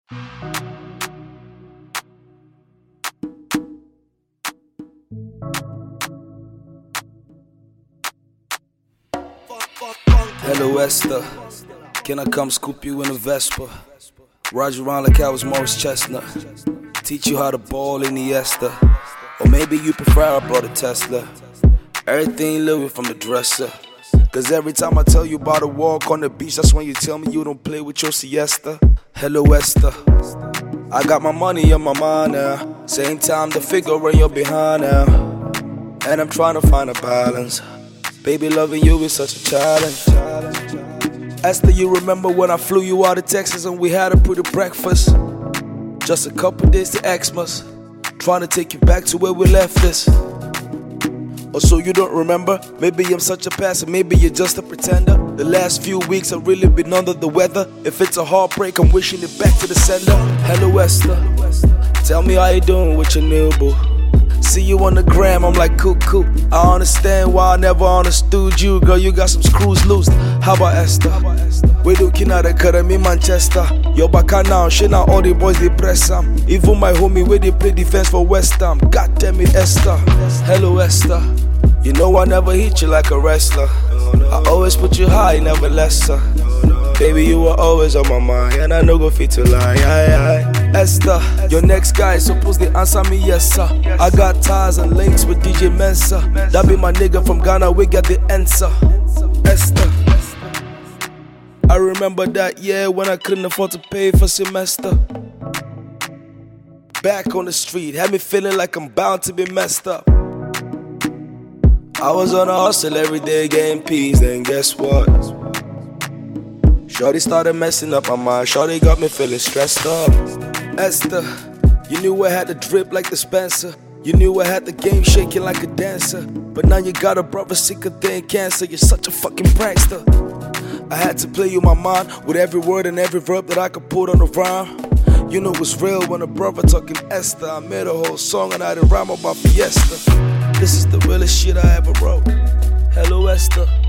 Hello Esther, can I come scoop you in a Vespa? Ride you around like I was Morris Chestnut. Teach you how to ball in the Esther. Or maybe you prefer I brought a Tesla. Everything living from the dresser. Cause every time I tell you about a walk on the beach, that's when you tell me you don't play with your siesta. Hello Esther, I got my money on my mind now. Same time the figure in your behind now. And I'm trying to find a balance. Baby, loving you is such a challenge. Esther, you remember when I flew you out of Texas and we had a pretty breakfast? Just a couple days to Xmas, trying to take you back to where we left this. Or so you don't remember? Maybe I'm such a passer, maybe you're just a pretender. The last few weeks I've really been under the weather. If it's a heartbreak, I'm wishing it back to the sender. Hello Esther, tell me how you doing with your new boo. See you on the gram, I'm like cool. I understand why I never understood you. Girl, you got some screws loose. How about Esther? We looking at the academy Manchester. You're back now, shit now all the boys they press am. Even my homie where they play defense for West Ham. God damn it Esther. Hello Esther, you know I never hit you like a wrestler. I always put you high, never lesser. Baby, you were always on my mind, and I no go fit to lie. Esther, your next guy is supposed to answer me yes sir. I got ties and links with DJ Mensa. That be my nigga from Ghana, we got the answer. Esther, I remember that year when I couldn't afford to pay for semester. Back on the street, had me feeling like I'm bound to be messed up. I was on a hustle every day getting peas, then guess what? Shorty started messing up my mind, Shorty got me feeling stressed up. Esther, you knew I had the drip like the Spencer. You knew I had the game shaking like a dancer. But now you got a brother sicker than cancer. You're such a fucking prankster. I had to play you my mind with every word and every verb that I could put on the rhyme. You know it's real when a brother talking Esther. I made a whole song and I had a rhyme about Fiesta. This is the realest shit I ever wrote. Hello Esther.